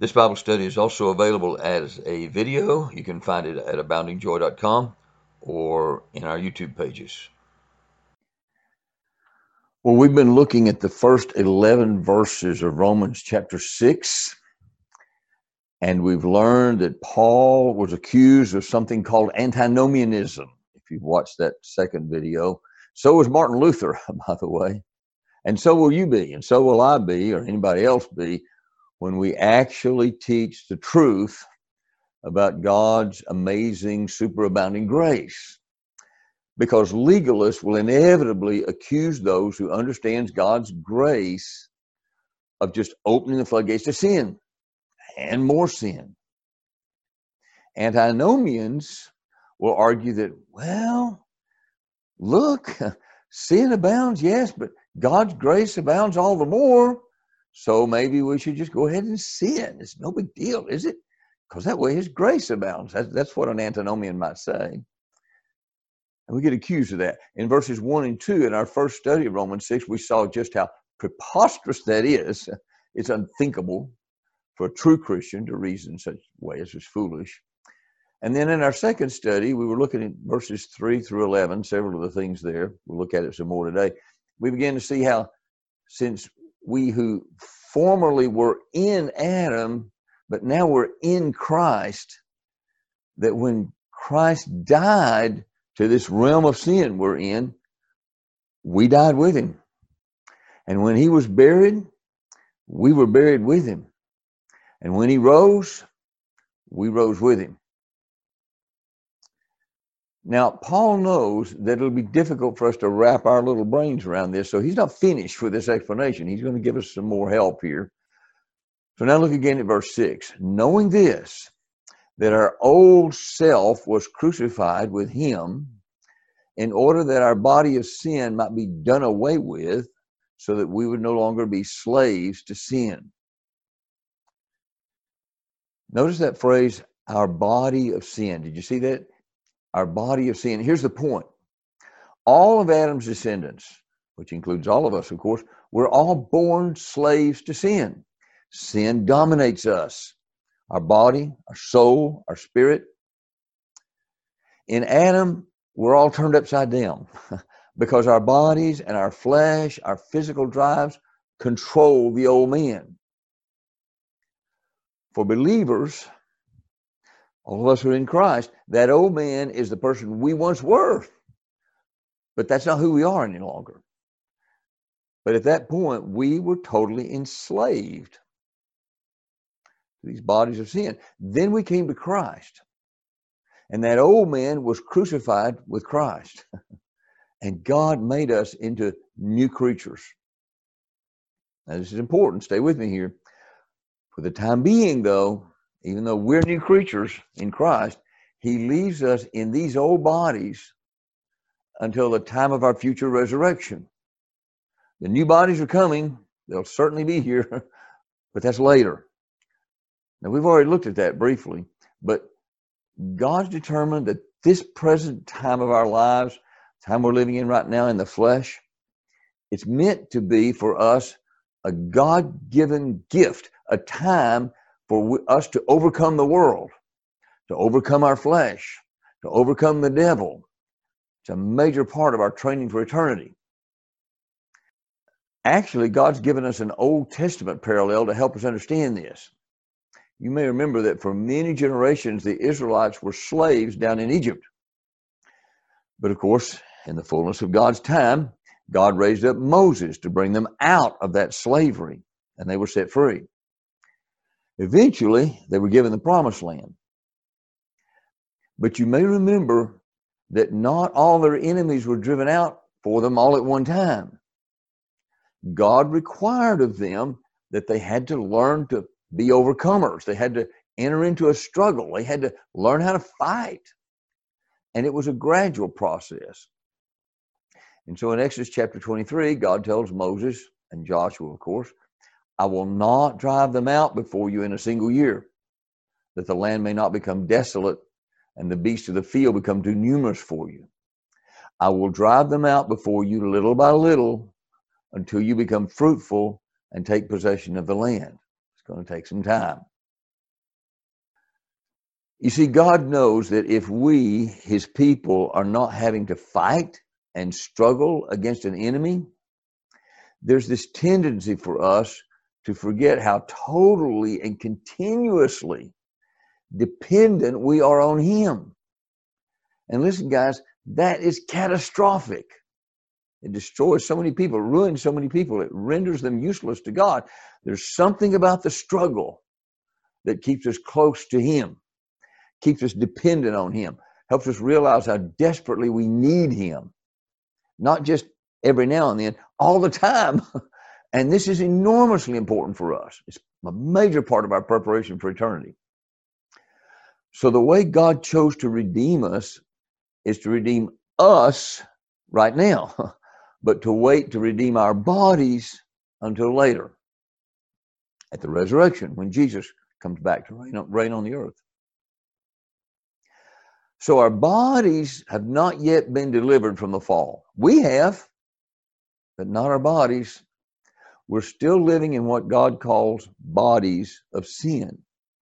This Bible study is also available as a video. You can find it at aboundingjoy.com or in our YouTube pages. Well, we've been looking at the first 11 verses of Romans chapter 6, and we've learned that Paul was accused of something called antinomianism. If you've watched that second video, so was Martin Luther, by the way, and so will you be, and so will I be, or anybody else be, when we actually teach the truth about God's amazing, superabounding grace. Because legalists will inevitably accuse those who understands God's grace of just opening the floodgates to sin and more sin. Antinomians will argue that, well, look, sin abounds, yes, but God's grace abounds all the more. So maybe we should just go ahead and sin. It's no big deal, is it? Because that way his grace abounds. That's what an antinomian might say. And we get accused of that. In verses 1 and 2, in our first study of Romans 6, we saw just how preposterous that is. It's unthinkable for a true Christian to reason in such a way as is foolish. And then in our second study, we were looking at verses 3 through 11, several of the things there. We'll look at it some more today. We began to see how, since we who formerly were in Adam, but now we're in Christ, that when Christ died to this realm of sin we're in, we died with him. And when he was buried, we were buried with him. And when he rose, we rose with him. Now, Paul knows that it'll be difficult for us to wrap our little brains around this, so he's not finished with this explanation. He's going to give us some more help here. So now look again at verse 6. Knowing this, that our old self was crucified with him, in order that our body of sin might be done away with, so that we would no longer be slaves to sin. Notice that phrase, our body of sin. Did you see that? Our body of sin. Here's the point. All of Adam's descendants, which includes all of us, of course, we're all born slaves to sin. Sin dominates us, our body, our soul, our spirit. In Adam, we're all turned upside down because our bodies and our flesh, our physical drives control the old man. For believers, all of us who are in Christ, that old man is the person we once were, but that's not who we are any longer. But at that point, we were totally enslaved to these bodies of sin. Then we came to Christ, and that old man was crucified with Christ. And God made us into new creatures. Now, this is important. Stay with me here. For the time being, though, even though we're new creatures in Christ, he leaves us in these old bodies until the time of our future resurrection. The new bodies are coming. They'll certainly be here, but that's later. Now, we've already looked at that briefly, but God's determined that this present time of our lives, time we're living in right now in the flesh, it's meant to be for us a God-given gift, a time for us to overcome the world, to overcome our flesh, to overcome the devil. It's a major part of our training for eternity. Actually, God's given us an Old Testament parallel to help us understand this. You may remember that for many generations, the Israelites were slaves down in Egypt. But of course, in the fullness of God's time, God raised up Moses to bring them out of that slavery, and they were set free. Eventually, they were given the promised land. But you may remember that not all their enemies were driven out for them all at one time. God required of them that they had to learn to be overcomers. They had to enter into a struggle. They had to learn how to fight. And it was a gradual process. And so in Exodus chapter 23, God tells Moses and Joshua, of course, I will not drive them out before you in a single year, that the land may not become desolate and the beasts of the field become too numerous for you. I will drive them out before you little by little until you become fruitful and take possession of the land. It's going to take some time. You see, God knows that if we, his people, are not having to fight and struggle against an enemy, there's this tendency for us to forget how totally and continuously dependent we are on him. And listen, guys, that is catastrophic. It destroys so many people, it ruins so many people, it renders them useless to God. There's something about the struggle that keeps us close to him, keeps us dependent on him, helps us realize how desperately we need him. Not just every now and then, all the time. And this is enormously important for us. It's a major part of our preparation for eternity. So the way God chose to redeem us is to redeem us right now, but to wait to redeem our bodies until later, at the resurrection, when Jesus comes back to reign on the earth. So our bodies have not yet been delivered from the fall. We have, but not our bodies. We're still living in what God calls bodies of sin.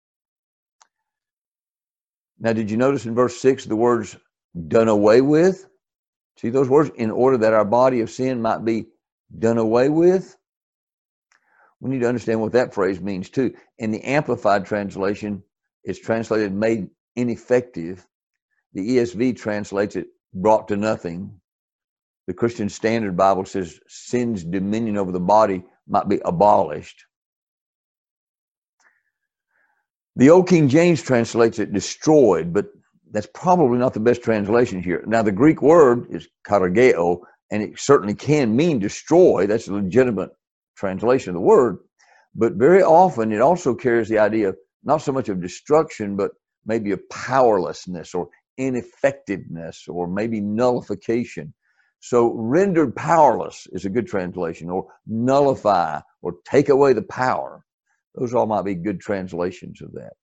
Now, did you notice in verse 6 the words done away with? See those words? In order that our body of sin might be done away with. We need to understand what that phrase means too. In the Amplified translation, it's translated made ineffective. The ESV translates it brought to nothing. The Christian Standard Bible says sin's dominion over the body might be abolished. The Old King James translates it destroyed, but that's probably not the best translation here. Now, the Greek word is katargeo, and it certainly can mean destroy. That's a legitimate translation of the word. But very often it also carries the idea of not so much of destruction, but maybe of powerlessness or ineffectiveness or maybe nullification. So rendered powerless is a good translation, or nullify or take away the power. Those all might be good translations of that.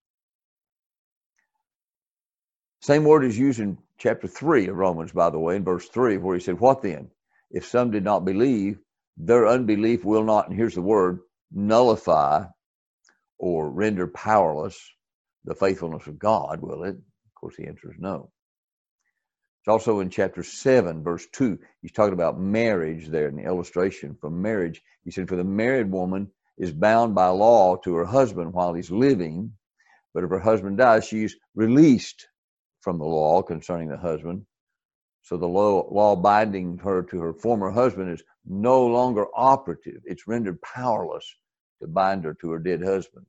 Same word is used in chapter 3 of Romans, by the way, in verse 3, where he said, what then? If some did not believe, their unbelief will not, and here's the word, nullify or render powerless the faithfulness of God, will it? Of course, the answer is no. It's also in chapter 7, verse 2. He's talking about marriage there in the illustration from marriage. He said, for the married woman is bound by law to her husband while he's living, but if her husband dies, she's released from the law concerning the husband. So the law binding her to her former husband is no longer operative. It's rendered powerless to bind her to her dead husband.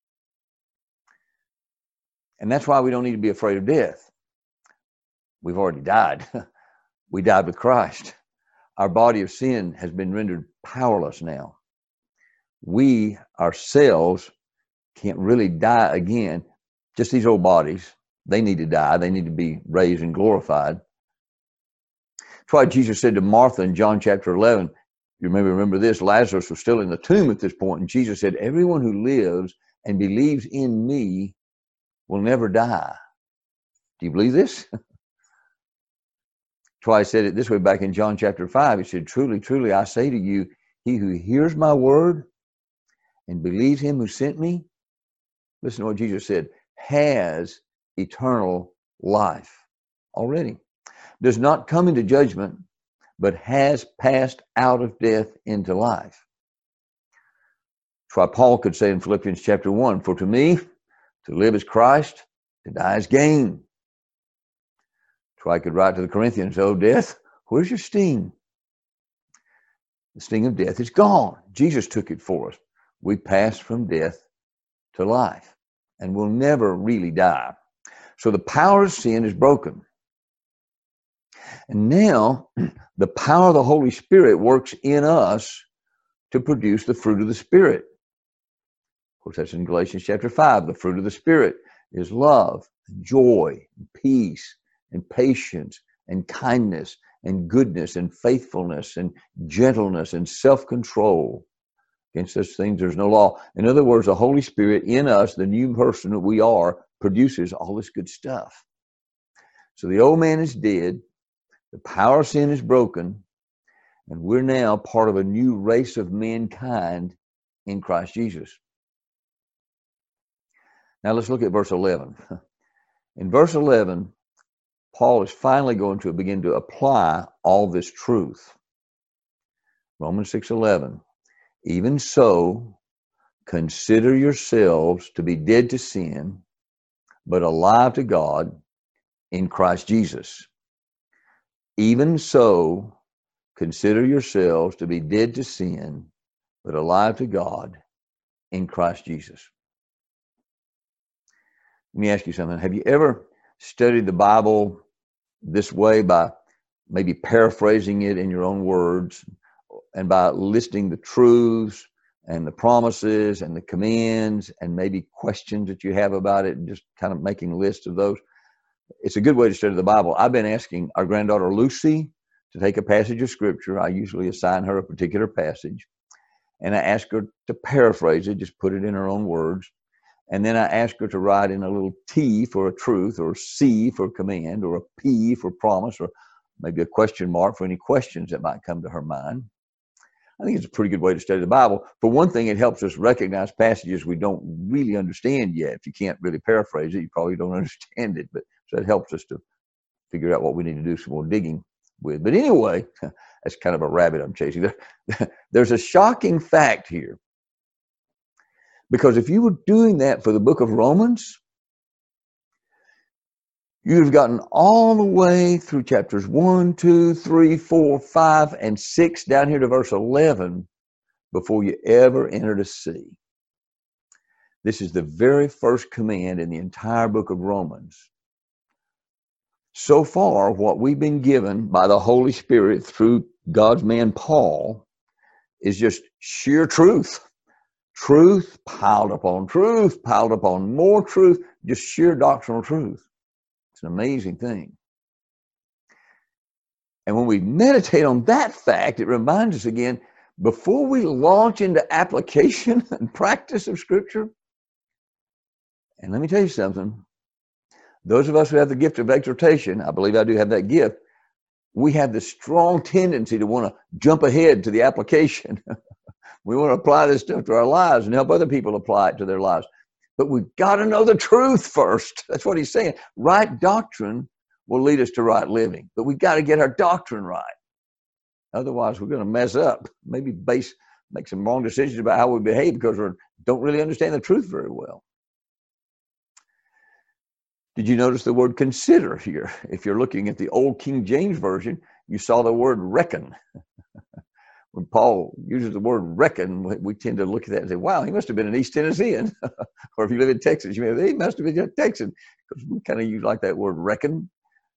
And that's why we don't need to be afraid of death. We've already died. We died with Christ. Our body of sin has been rendered powerless now. We ourselves can't really die again. Just these old bodies, they need to die. They need to be raised and glorified. That's why Jesus said to Martha in John chapter 11, you may remember this, Lazarus was still in the tomb at this point, and Jesus said, everyone who lives and believes in me will never die. Do you believe this? That's why I said it this way back in John chapter 5. He said, truly, truly, I say to you, he who hears my word and believes him who sent me, listen to what Jesus said, has eternal life already. Does not come into judgment, but has passed out of death into life. That's why Paul could say in Philippians chapter 1, for to me, to live is Christ, to die is gain. That's why I could write to the Corinthians, oh death, where's your sting? The sting of death is gone. Jesus took it for us. We passed from death to life, and we'll never really die. So the power of sin is broken. And now the power of the Holy Spirit works in us to produce the fruit of the Spirit. Of course, that's in Galatians chapter 5. The fruit of the Spirit is love, joy, peace, and patience, and kindness, and goodness, and faithfulness, and gentleness, and self-control. Against such things there's no law. In other words, the Holy Spirit in us, the new person that we are, produces all this good stuff. So the old man is dead. The power of sin is broken, and we're now part of a new race of mankind in Christ Jesus. Now let's look at verse 11. In verse 11, Paul is finally going to begin to apply all this truth. Romans 6:11. Even so, consider yourselves to be dead to sin, but alive to God in Christ Jesus. Even so, consider yourselves to be dead to sin, but alive to God in Christ Jesus. Let me ask you something. Have you ever studied the Bible this way by maybe paraphrasing it in your own words and by listing the truths and the promises and the commands and maybe questions that you have about it and just kind of making lists of those? It's a good way to study the Bible. I've been asking our granddaughter Lucy to take a passage of scripture. I usually assign her a particular passage, and I ask her to paraphrase it, just put it in her own words. And then I ask her to write in a little T for a truth, or a C for command, or a P for promise, or maybe a question mark for any questions that might come to her mind. I think it's a pretty good way to study the Bible. For one thing, it helps us recognize passages we don't really understand yet. If you can't really paraphrase it, you probably don't understand it. But so it helps us to figure out what we need to do some more digging with. But anyway, that's kind of a rabbit I'm chasing. There's a shocking fact here. Because if you were doing that for the book of Romans, you'd have gotten all the way through chapters 1, 2, 3, 4, 5, and 6 down here to verse 11 before you ever entered a C. This is the very first command in the entire book of Romans. So far, what we've been given by the Holy Spirit through God's man Paul is just sheer truth. Truth piled upon more truth, just sheer doctrinal truth. It's an amazing thing. And when we meditate on that fact, it reminds us again, before we launch into application and practice of Scripture, and let me tell you something, those of us who have the gift of exhortation, I believe I do have that gift, we have the strong tendency to want to jump ahead to the application. We want to apply this stuff to our lives and help other people apply it to their lives. But we've got to know the truth first. That's what he's saying. Right doctrine will lead us to right living. But we've got to get our doctrine right. Otherwise, we're going to mess up. Maybe make some wrong decisions about how we behave because we don't really understand the truth very well. Did you notice the word consider here? If you're looking at the old King James Version, you saw the word reckon. When Paul uses the word reckon, we tend to look at that and say, wow, he must have been an East Tennessean. Or if you live in Texas, you may say, he must have been a Texan, because we kind of use like that word reckon.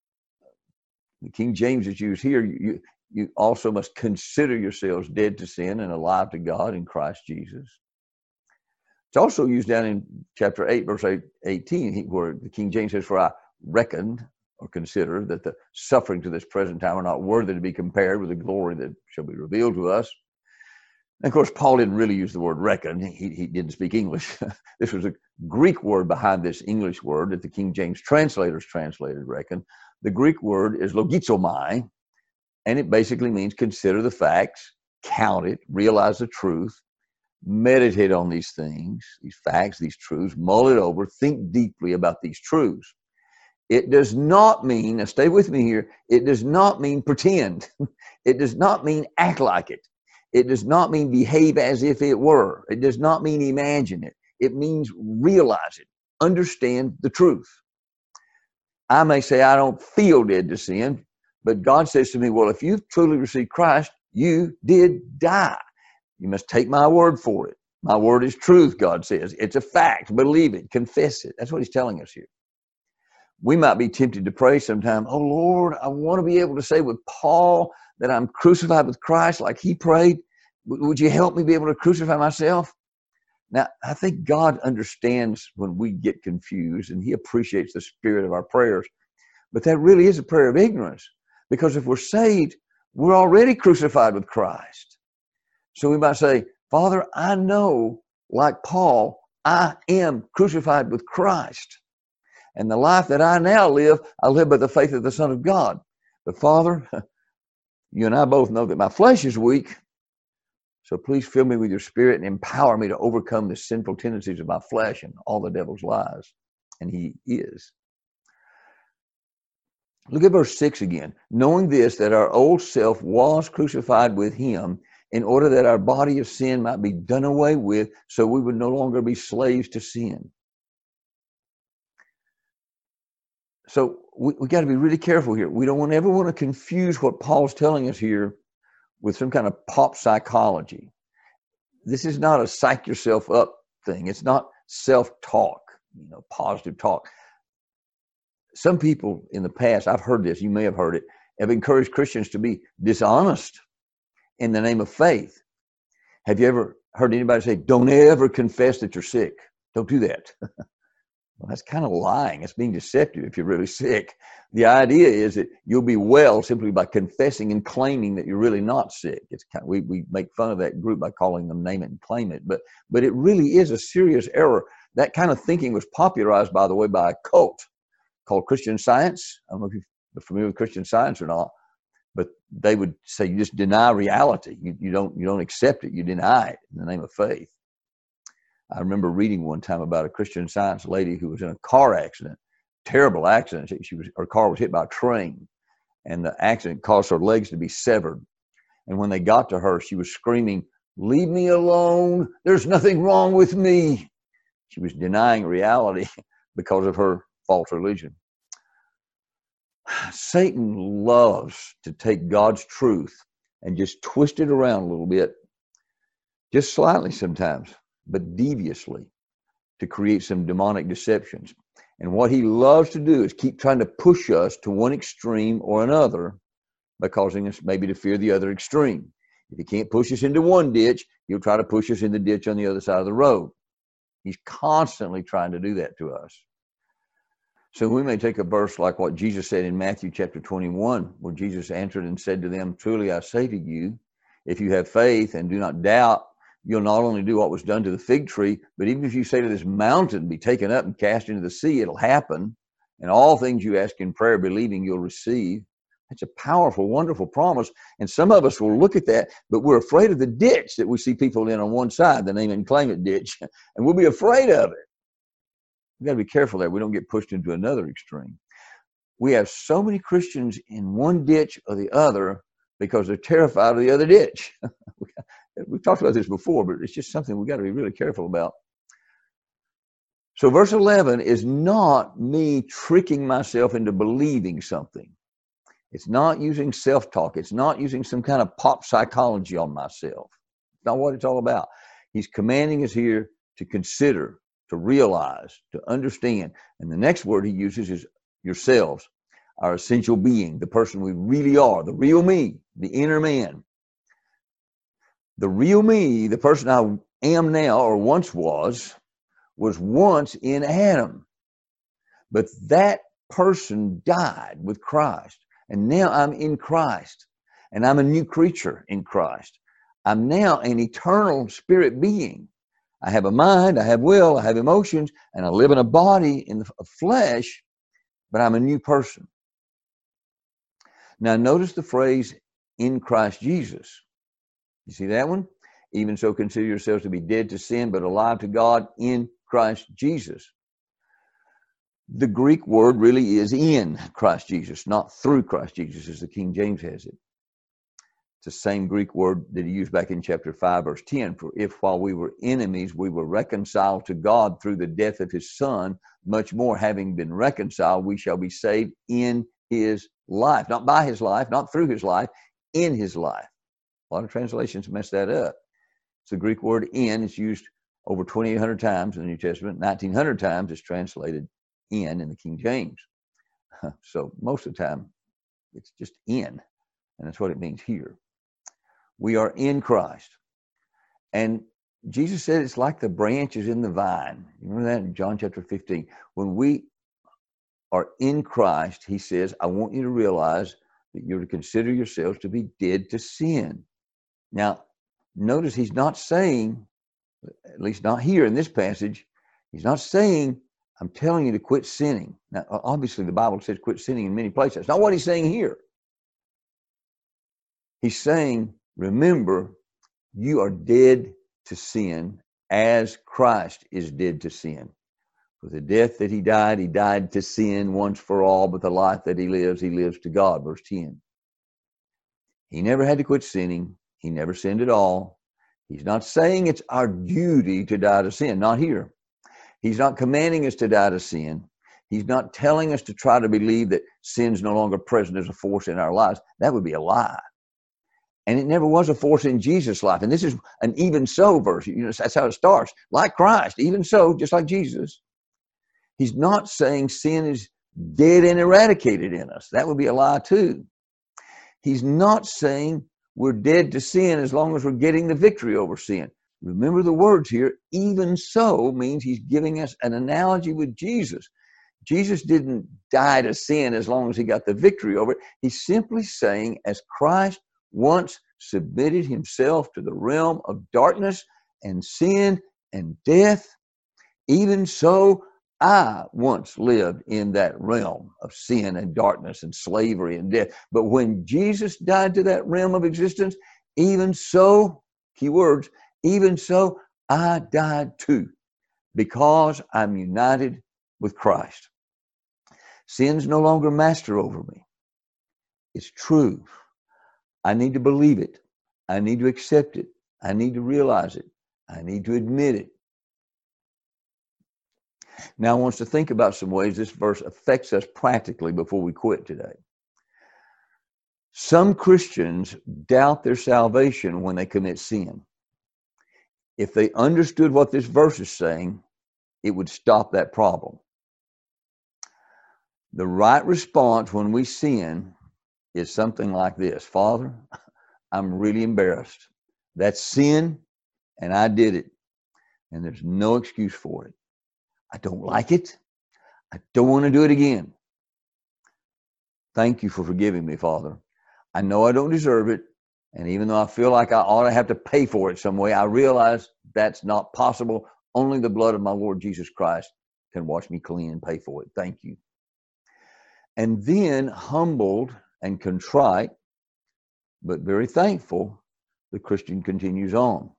The King James is used here. You also must consider yourselves dead to sin and alive to God in Christ Jesus. It's also used down in chapter 8, verse 18, where the King James says, for I reckoned, or consider, that the sufferings of this present time are not worthy to be compared with the glory that shall be revealed to us. And of course, Paul didn't really use the word reckon. He didn't speak English. This was a Greek word behind this English word that the King James translators translated reckon. The Greek word is logizomai, and it basically means consider the facts, count it, realize the truth, meditate on these things, these facts, these truths, mull it over, think deeply about these truths. It does not mean, now stay with me here, it does not mean pretend. It does not mean act like it. It does not mean behave as if it were. It does not mean imagine it. It means realize it. Understand the truth. I may say I don't feel dead to sin, but God says to me, well, if you've truly received Christ, you did die. You must take my word for it. My word is truth, God says. It's a fact. Believe it. Confess it. That's what he's telling us here. We might be tempted to pray sometime, oh, Lord, I want to be able to say with Paul that I'm crucified with Christ like he prayed. Would you help me be able to crucify myself? Now, I think God understands when we get confused, and he appreciates the spirit of our prayers. But that really is a prayer of ignorance, because if we're saved, we're already crucified with Christ. So we might say, Father, I know, like Paul, I am crucified with Christ. And the life that I now live, I live by the faith of the Son of God. But Father, you and I both know that my flesh is weak. So please fill me with your spirit and empower me to overcome the sinful tendencies of my flesh and all the devil's lies. And he is. Look at verse 6 again. Knowing this, that our old self was crucified with him in order that our body of sin might be done away with, so we would no longer be slaves to sin. So we got to be really careful here. We don't ever want to confuse what Paul's telling us here with some kind of pop psychology. This is not a psych yourself up thing. It's not self-talk, positive talk. Some people in the past, I've heard this, you may have heard it, have encouraged Christians to be dishonest in the name of faith. Have you ever heard anybody say, don't ever confess that you're sick? Don't do that. Well, that's kind of lying. It's being deceptive if you're really sick. The idea is that you'll be well simply by confessing and claiming that you're really not sick. It's kind of, we make fun of that group by calling them name it and claim it. But it really is a serious error. That kind of thinking was popularized, by the way, by a cult called Christian Science. I don't know if you're familiar with Christian Science or not, but they would say you just deny reality. You don't accept it. You deny it in the name of faith. I remember reading one time about a Christian Science lady who was in a car accident, terrible accident. Her car was hit by a train, and the accident caused her legs to be severed. And when they got to her, she was screaming, "Leave me alone. There's nothing wrong with me." She was denying reality because of her false religion. Satan loves to take God's truth and just twist it around a little bit, just slightly sometimes, but deviously, to create some demonic deceptions. And what he loves to do is keep trying to push us to one extreme or another by causing us maybe to fear the other extreme. If he can't push us into one ditch, he'll try to push us in the ditch on the other side of the road. He's constantly trying to do that to us. So we may take a verse like what Jesus said in Matthew chapter 21, where Jesus answered and said to them, "Truly I say to you, if you have faith and do not doubt, you'll not only do what was done to the fig tree, but even if you say to this mountain, be taken up and cast into the sea, it'll happen. And all things you ask in prayer, believing you'll receive." That's a powerful, wonderful promise. And some of us will look at that, but we're afraid of the ditch that we see people in on one side, the name and claim it ditch, and we'll be afraid of it. We've got to be careful that we don't get pushed into another extreme. We have so many Christians in one ditch or the other because they're terrified of the other ditch. We've talked about this before, but it's just something we've got to be really careful about. So verse 11 is not me tricking myself into believing something. It's not using self-talk. It's not using some kind of pop psychology on myself. It's not what it's all about. He's commanding us here to consider, to realize, to understand. And the next word he uses is yourselves, our essential being, the person we really are, the real me, the inner man. The real me, the person I am now or once was once in Adam. But that person died with Christ. And now I'm in Christ. And I'm a new creature in Christ. I'm now an eternal spirit being. I have a mind, I have will, I have emotions, and I live in a body in the flesh, but I'm a new person. Now notice the phrase, in Christ Jesus. You see that one? Even so, consider yourselves to be dead to sin, but alive to God in Christ Jesus. The Greek word really is in Christ Jesus, not through Christ Jesus, as the King James has it. It's the same Greek word that he used back in chapter 5, verse 10. For if while we were enemies, we were reconciled to God through the death of his Son, much more having been reconciled, we shall be saved in his life. Not by his life, not through his life, in his life. A lot of translations mess that up. It's the Greek word in. It's used over 2,800 times in the New Testament. 1,900 times it's translated in the King James. So most of the time, it's just in. And that's what it means here. We are in Christ. And Jesus said it's like the branches in the vine. You remember that in John chapter 15? When we are in Christ, he says, I want you to realize that you're to consider yourselves to be dead to sin. Now, notice he's not saying, at least not here in this passage, he's not saying, I'm telling you to quit sinning. Now, obviously, the Bible says quit sinning in many places. That's not what he's saying here. He's saying, remember, you are dead to sin as Christ is dead to sin. For the death that he died to sin once for all, but the life that he lives to God. Verse 10. He never had to quit sinning. He never sinned at all. He's not saying it's our duty to die to sin. Not here. He's not commanding us to die to sin. He's not telling us to try to believe that sin's no longer present as a force in our lives. That would be a lie. And it never was a force in Jesus' life. And this is an even so verse. You know, that's how it starts. Like Christ, even so, just like Jesus. He's not saying sin is dead and eradicated in us. That would be a lie too. He's not saying we're dead to sin as long as we're getting the victory over sin. Remember the words here, even so means he's giving us an analogy with Jesus. Jesus didn't die to sin as long as he got the victory over it. He's simply saying, as Christ once submitted himself to the realm of darkness and sin and death, even so I once lived in that realm of sin and darkness and slavery and death. But when Jesus died to that realm of existence, even so, key words, even so, I died too, because I'm united with Christ. Sin's no longer master over me. It's true. I need to believe it. I need to accept it. I need to realize it. I need to admit it. Now, I want us to think about some ways this verse affects us practically before we quit today. Some Christians doubt their salvation when they commit sin. If they understood what this verse is saying, it would stop that problem. The right response when we sin is something like this: Father, I'm really embarrassed. That's sin, and I did it, and there's no excuse for it. I don't like it. I don't want to do it again. Thank you for forgiving me, Father. I know I don't deserve it, and even though I feel like I ought to have to pay for it some way, I realize that's not possible. Only the blood of my Lord Jesus Christ can wash me clean and pay for it. Thank you. And then, humbled and contrite, but very thankful, the Christian continues on.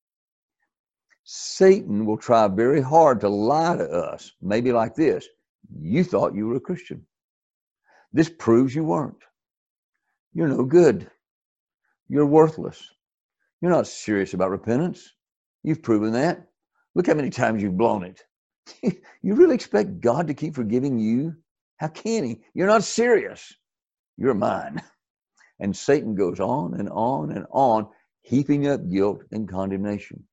Satan will try very hard to lie to us, maybe like this: you thought you were a Christian. This proves you weren't. You're no good. You're worthless. You're not serious about repentance. You've proven that. Look how many times you've blown it. You really expect God to keep forgiving you? How can he? You're not serious. You're mine. And Satan goes on and on and on, heaping up guilt and condemnation.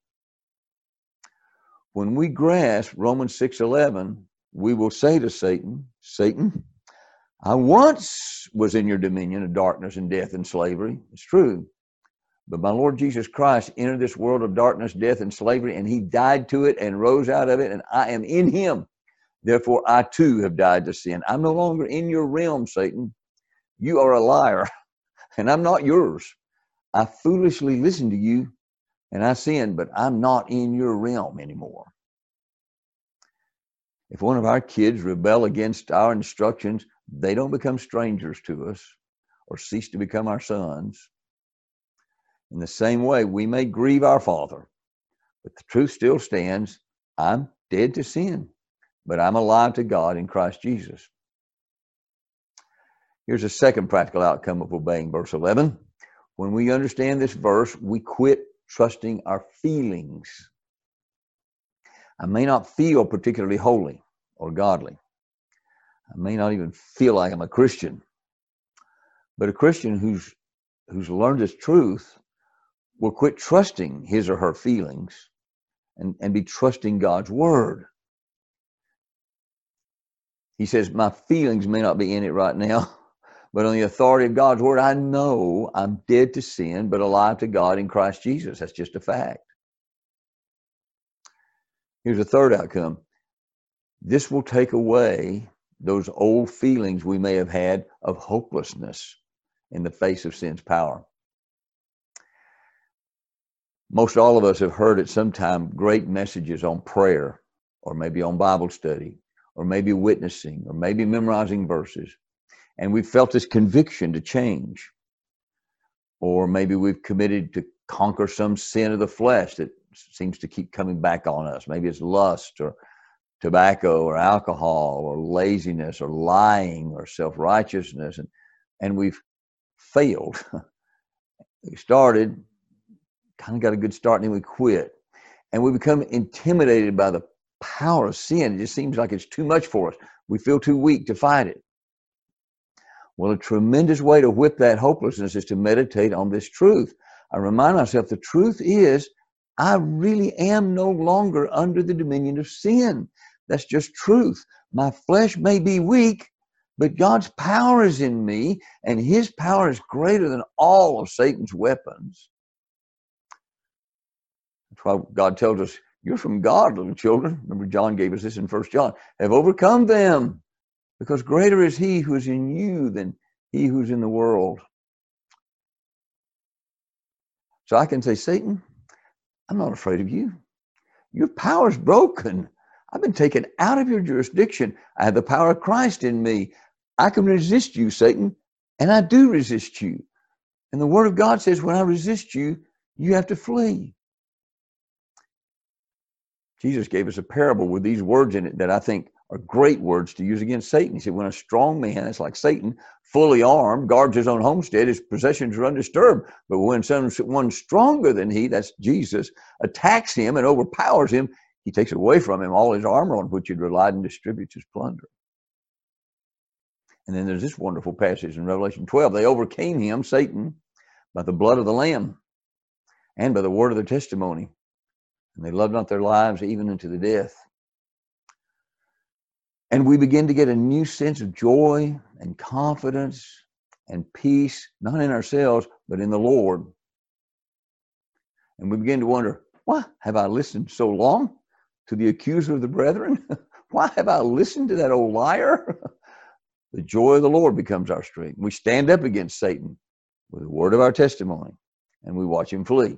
When we grasp Romans 6:11, we will say to Satan, Satan, I once was in your dominion of darkness and death and slavery. It's true. But my Lord Jesus Christ entered this world of darkness, death, and slavery, and he died to it and rose out of it, and I am in him. Therefore, I too have died to sin. I'm no longer in your realm, Satan. You are a liar, and I'm not yours. I foolishly listened to you, and I sinned, but I'm not in your realm anymore. If one of our kids rebel against our instructions, they don't become strangers to us or cease to become our sons. In the same way, we may grieve our Father, but the truth still stands. I'm dead to sin, but I'm alive to God in Christ Jesus. Here's a second practical outcome of obeying verse 11. When we understand this verse, we quit trusting our feelings. I may not feel particularly holy or godly. I may not even feel like I'm a Christian. But a Christian who's learned this truth will quit trusting his or her feelings and be trusting God's word. He says, my feelings may not be in it right now, but on the authority of God's word, I know I'm dead to sin, but alive to God in Christ Jesus. That's just a fact. Here's a third outcome. This will take away those old feelings we may have had of hopelessness in the face of sin's power. Most all of us have heard at some time great messages on prayer, or maybe on Bible study, or maybe witnessing, or maybe memorizing verses. And we've felt this conviction to change. Or maybe we've committed to conquer some sin of the flesh that seems to keep coming back on us. Maybe it's lust or tobacco or alcohol or laziness or lying or self-righteousness, and we've failed. We started, kind of got a good start, and then we quit. And we become intimidated by the power of sin. It just seems like it's too much for us. We feel too weak to fight it. Well, a tremendous way to whip that hopelessness is to meditate on this truth. I remind myself the truth is I really am no longer under the dominion of sin. That's just truth. My flesh may be weak, but God's power is in me, and his power is greater than all of Satan's weapons. That's why God tells us, you're from God, little children. Remember, John gave us this in 1 John. Have overcome them, because greater is he who is in you than he who's in the world. So I can say, Satan, I'm not afraid of you. Your power's broken. I've been taken out of your jurisdiction. I have the power of Christ in me. I can resist you, Satan, and I do resist you. And the Word of God says, when I resist you, you have to flee. Jesus gave us a parable with these words in it that I think are great words to use against Satan. He said, when a strong man, it's like Satan, fully armed, guards his own homestead, his possessions are undisturbed. But when someone stronger than he, that's Jesus, attacks him and overpowers him, he takes away from him all his armor on which he'd relied and distributes his plunder. And then there's this wonderful passage in Revelation 12. They overcame him, Satan, by the blood of the Lamb and by the word of their testimony. And they loved not their lives even unto the death. And we begin to get a new sense of joy and confidence and peace, not in ourselves, but in the Lord. And we begin to wonder, why have I listened so long to the accuser of the brethren? Why have I listened to that old liar? The joy of the Lord becomes our strength. We stand up against Satan with the word of our testimony, and we watch him flee.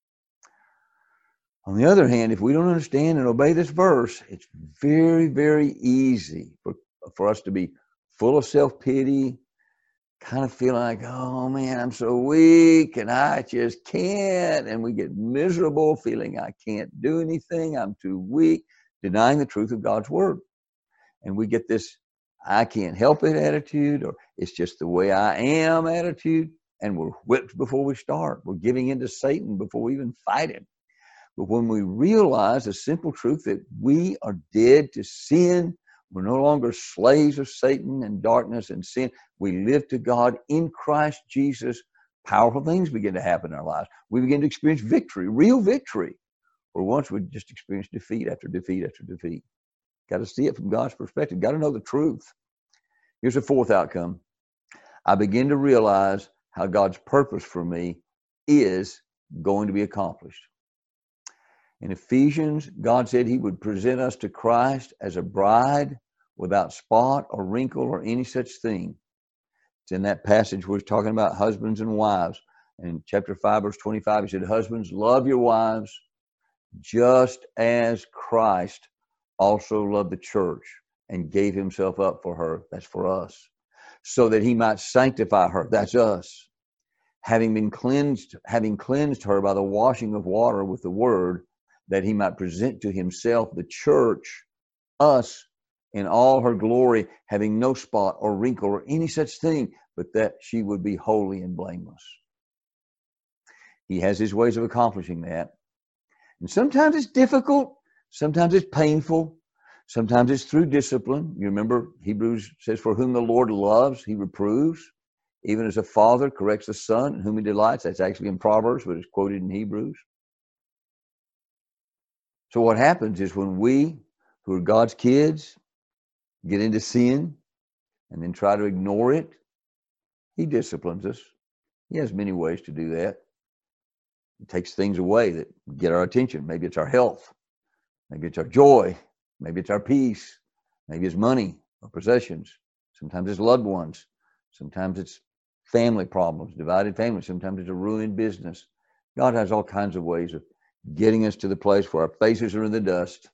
On the other hand, if we don't understand and obey this verse, it's very, very easy for us to be full of self-pity, kind of feeling like, oh man, I'm so weak and I just can't. And we get miserable, feeling I can't do anything, I'm too weak, denying the truth of God's word. And we get this I can't help it attitude, or it's just the way I am attitude. And we're whipped before we start. We're giving in to Satan before we even fight him. But when we realize the simple truth that we are dead to sin, we're no longer slaves of Satan and darkness and sin. We live to God in Christ Jesus. Powerful things begin to happen in our lives. We begin to experience victory, real victory. Where once we just experienced defeat after defeat after defeat. Got to see it from God's perspective. Got to know the truth. Here's a fourth outcome. I begin to realize how God's purpose for me is going to be accomplished. In Ephesians, God said he would present us to Christ as a bride without spot or wrinkle or any such thing. It's in that passage where he's talking about husbands and wives. And in chapter 5, verse 25, he said, husbands, love your wives just as Christ also loved the church and gave himself up for her. That's for us. So that he might sanctify her. That's us. Having cleansed her by the washing of water with the word, that he might present to himself the church, us, in all her glory, having no spot or wrinkle or any such thing, but that she would be holy and blameless. He has his ways of accomplishing that. And sometimes it's difficult. Sometimes it's painful. Sometimes it's through discipline. You remember Hebrews says, for whom the Lord loves, he reproves. Even as a father corrects the son in whom he delights. That's actually in Proverbs, but it's quoted in Hebrews. So what happens is when we, who are God's kids, get into sin and then try to ignore it, he disciplines us. He has many ways to do that. He takes things away that get our attention. Maybe it's our health. Maybe it's our joy. Maybe it's our peace. Maybe it's money or possessions. Sometimes it's loved ones. Sometimes it's family problems, divided families. Sometimes it's a ruined business. God has all kinds of ways of getting us to the place where our faces are in the dust.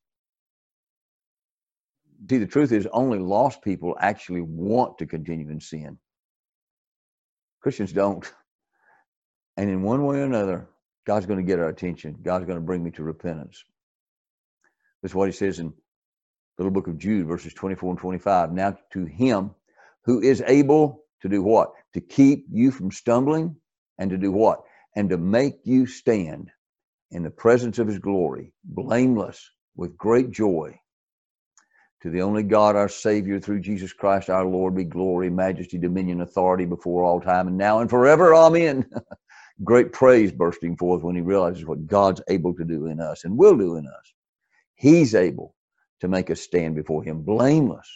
See, the truth is only lost people actually want to continue in sin. Christians don't. And in one way or another, God's going to get our attention. God's going to bring me to repentance. That's what he says in little book of Jude, verses 24 and 25. Now to him who is able to do what? To keep you from stumbling, and to do what? And to make you stand in the presence of his glory, blameless, with great joy. To the only God, our Savior, through Jesus Christ our Lord, be glory, majesty, dominion, authority before all time, and now and forever. Amen. Great praise bursting forth when he realizes what God's able to do in us and will do in us. He's able to make us stand before him blameless.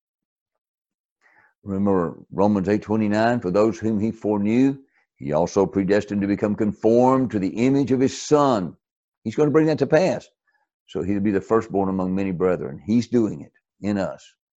Remember Romans 8:29, for those whom he foreknew, he also predestined to become conformed to the image of his Son. He's going to bring that to pass. So he'll be the firstborn among many brethren. He's doing it in us.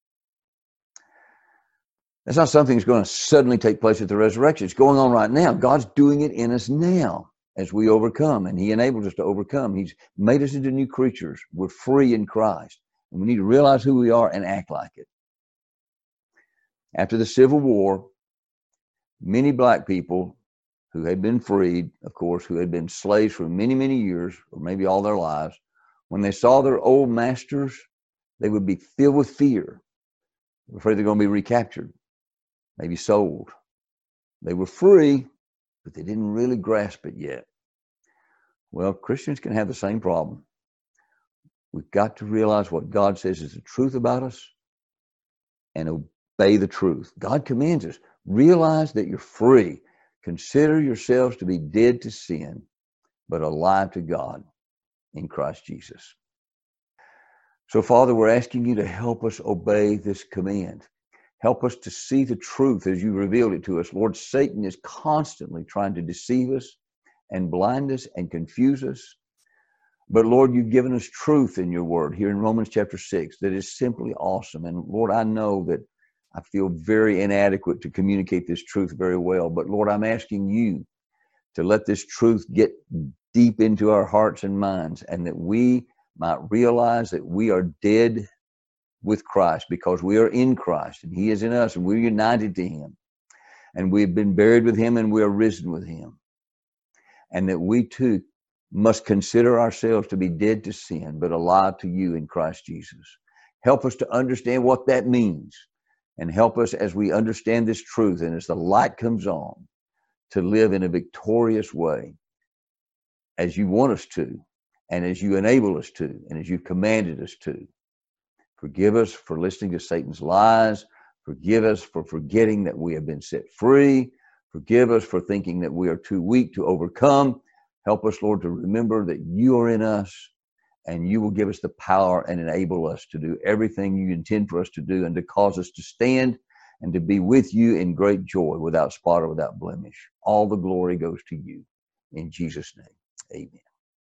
That's not something that's going to suddenly take place at the resurrection. It's going on right now. God's doing it in us now as we overcome, and he enables us to overcome. He's made us into new creatures. We're free in Christ, and we need to realize who we are and act like it. After the Civil War, many black people who had been freed, of course, who had been slaves for many, many years, or maybe all their lives, when they saw their old masters, they would be filled with fear, afraid they're going to be recaptured, maybe sold. They were free, but they didn't really grasp it yet. Well, Christians can have the same problem. We've got to realize what God says is the truth about us and obey the truth. God commands us, realize that you're free. Consider yourselves to be dead to sin, but alive to God in Christ Jesus. So, Father, we're asking you to help us obey this command. Help us to see the truth as you revealed it to us. Lord, Satan is constantly trying to deceive us and blind us and confuse us. But Lord, you've given us truth in your word here in Romans chapter 6 that is simply awesome. And Lord, I know that I feel very inadequate to communicate this truth very well. But Lord, I'm asking you to let this truth get deep into our hearts and minds, and that we might realize that we are dead with Christ because we are in Christ and he is in us, and we're united to him, and we've been buried with him, and we are risen with him, and that we too must consider ourselves to be dead to sin but alive to you in Christ Jesus. Help us to understand what that means, and help us as we understand this truth and as the light comes on to live in a victorious way as you want us to, and as you enable us to, and as you've commanded us to. Forgive us for listening to Satan's lies. Forgive us for forgetting that we have been set free. Forgive us for thinking that we are too weak to overcome. Help us, Lord, to remember that you are in us, and you will give us the power and enable us to do everything you intend for us to do, and to cause us to stand and to be with you in great joy, without spot or without blemish. All the glory goes to you. In Jesus' name, amen.